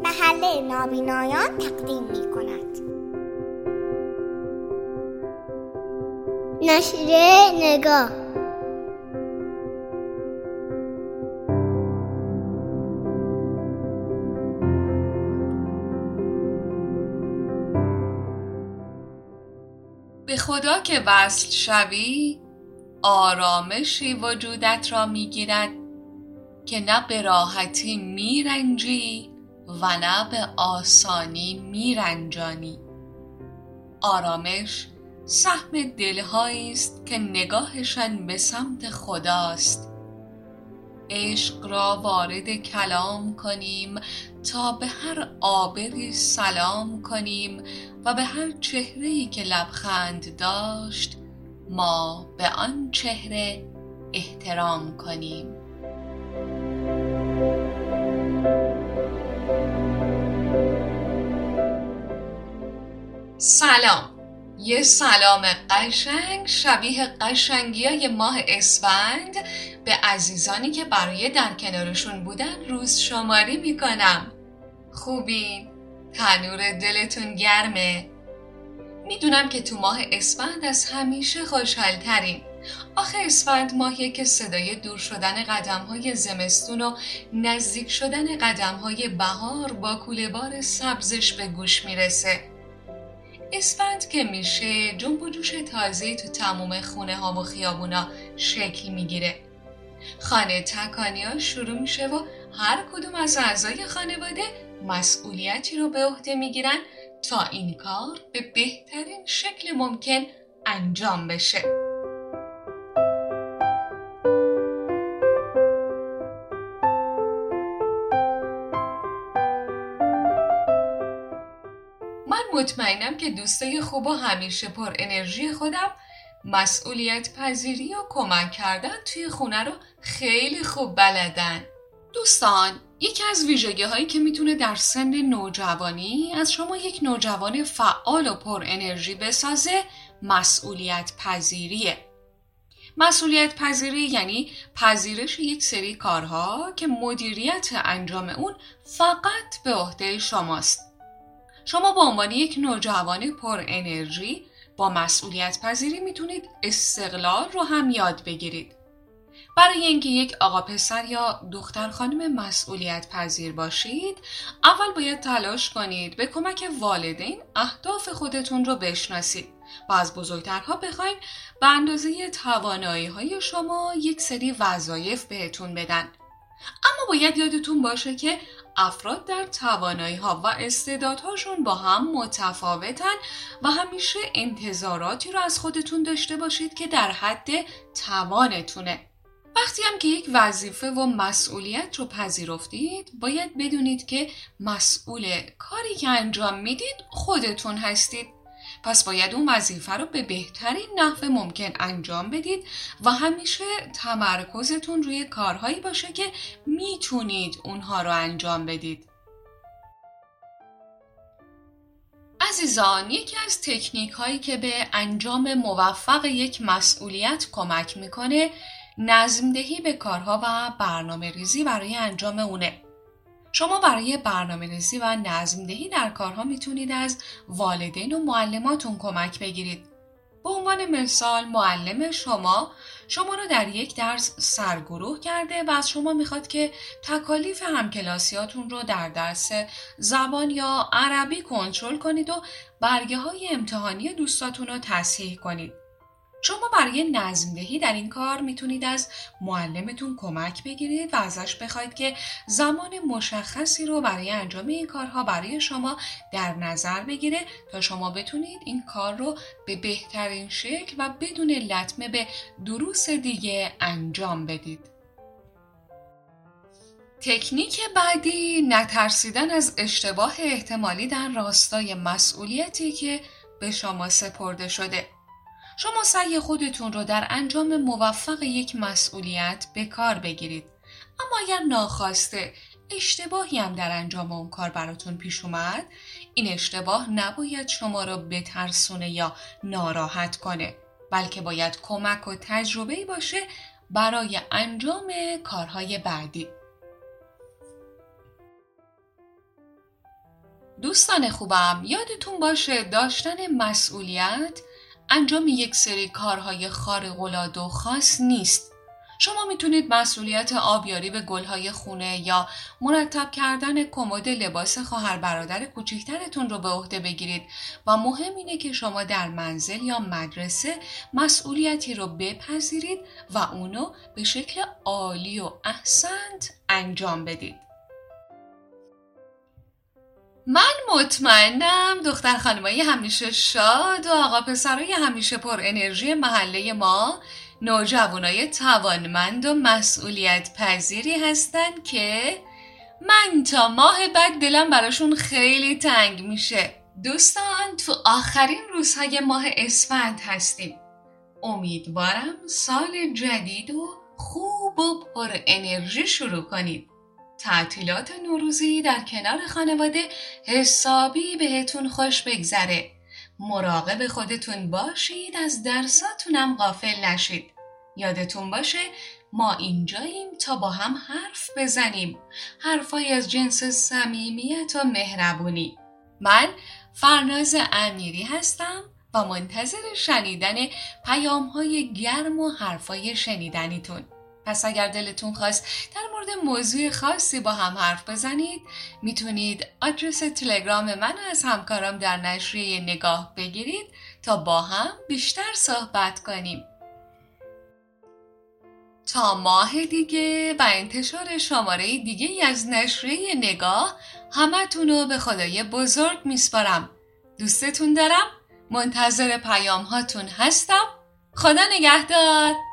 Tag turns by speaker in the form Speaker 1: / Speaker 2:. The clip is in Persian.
Speaker 1: محله نابینایان تقدیم می کند. نشریه نگاه.
Speaker 2: به خدا که وصل شوی، آرامشی وجودت را میگیرد که نه به راحتی میرنجی و نه به آسانی میرنجانی. آرامش سهم دلهایی است که نگاهشان به سمت خداست. عشق را وارد کلام کنیم تا به هر عابری سلام کنیم و به هر چهره‌ای که لبخند داشت ما به آن چهره احترام کنیم. سلام. یه سلام قشنگ شبیه قشنگیای ماه اسفند به عزیزانی که برای در کنارشون بودن روز شماری میکنم. خوبین؟ تنور دلتون گرمه؟ میدونم که تو ماه اسفند از همیشه خوشحال ترین. آخه اسفند ماهیه که صدای دور شدن قدم‌های زمستون و نزدیک شدن قدم‌های بهار با کوله‌بار سبزش به گوش میرسه. اسفند که میشه جنب و جوش تازه‌ای تو تموم خونه ها و خیابونا شکل میگیره. خانه تکانی‌ها شروع میشه و هر کدوم از اعضای خانواده مسئولیتی رو به عهده میگیرن تا این کار به بهترین شکل ممکن انجام بشه. من مطمئنم که دوستای خوب و همیشه پر انرژی خودم مسئولیت پذیری و کمک کردن توی خونه رو خیلی خوب بلدن. دوستان، یکی از ویژگی هایی که میتونه در سن نوجوانی از شما یک نوجوان فعال و پر انرژی بسازه مسئولیت پذیریه. مسئولیت پذیری یعنی پذیرش یک سری کارها که مدیریت انجام اون فقط به عهده شماست. شما به عنوان یک نوجوان پر انرژی با مسئولیت پذیری میتونید استقلال رو هم یاد بگیرید. برای اینکه یک آقا پسر یا دختر خانم مسئولیت پذیر باشید، اول باید تلاش کنید به کمک والدین اهداف خودتون رو بشناسید و از بزرگترها بخواید به اندازه توانایی‌های شما یک سری وظایف بهتون بدن. اما باید یادتون باشه که افراد در توانایی‌ها و استعدادهاشون با هم متفاوتن و همیشه انتظاراتی رو از خودتون داشته باشید که در حد توانتونه. وقتی هم که یک وظیفه و مسئولیت رو پذیرفتید، باید بدونید که مسئول کاری که انجام میدید خودتون هستید. پس باید اون وظیفه رو به بهترین نحو ممکن انجام بدید و همیشه تمرکزتون روی کارهایی باشه که میتونید اونها رو انجام بدید. عزیزان، یکی از تکنیک هایی که به انجام موفق یک مسئولیت کمک میکنه نظم‌دهی به کارها و برنامه ریزی برای انجام اونه. شما برای برنامه‌ریزی و نظم‌دهی در کارها میتونید از والدین و معلماتون کمک بگیرید. به عنوان مثال معلم شما رو در یک درس سرگروه کرده و از شما میخواد که تکالیف همکلاسیاتون رو در درس زبان یا عربی کنترل کنید و برگه‌های امتحانی دوستاتون رو تصحیح کنید. شما برای نظم‌دهی در این کار میتونید از معلمتون کمک بگیرید و ازش بخواید که زمان مشخصی رو برای انجام این کارها برای شما در نظر بگیره تا شما بتونید این کار رو به بهترین شکل و بدون لطمه به دروس دیگه انجام بدید. تکنیک بعدی نترسیدن از اشتباه احتمالی در راستای مسئولیتی که به شما سپرده شده. شما سعی خودتون رو در انجام موفق یک مسئولیت به کار بگیرید. اما اگر ناخواسته اشتباهی هم در انجام اون کار براتون پیش اومد، این اشتباه نباید شما رو بترسونه یا ناراحت کنه، بلکه باید کمک و تجربه‌ای باشه برای انجام کارهای بعدی. دوستان خوبم، یادتون باشه داشتن مسئولیت انجام یک سری کارهای خارق‌العاده و خاص نیست. شما میتونید مسئولیت آبیاری به گلهای خونه یا مرتب کردن کمد لباس خواهر برادر کوچکترتون رو به عهده بگیرید و مهم اینه که شما در منزل یا مدرسه مسئولیتی رو بپذیرید و اونو به شکل عالی و احسنت انجام بدید. من مطمئنم دختر خانمای همیشه شاد و آقا پسرای همیشه پر انرژی محله ما نوجوانای توانمند و مسئولیت پذیری هستن که من تا ماه بعد دلم براشون خیلی تنگ میشه. دوستان، تو آخرین روزهای ماه اسفند هستیم. امیدوارم سال جدید و خوب و پر انرژی شروع کنید. تعطیلات نوروزی در کنار خانواده حسابی بهتون خوش بگذره. مراقب خودتون باشید، از درساتونم غافل نشید. یادتون باشه ما اینجاییم تا با هم حرف بزنیم، حرفای از جنس صمیمیت و مهربونی. من فرناز امیری هستم و منتظر شنیدن پیام‌های گرم و حرفای شنیدنیتون. پس اگر دلتون خواست در مورد موضوع خاصی با هم حرف بزنید، میتونید آدرس تلگرام من از همکارم در نشریه نگاه بگیرید تا با هم بیشتر صحبت کنیم. تا ماه دیگه و انتشار شماره دیگه از نشریه نگاه همتونو به خدای بزرگ میسپارم. دوستتون دارم، منتظر پیام هاتون هستم. خدا نگهدار.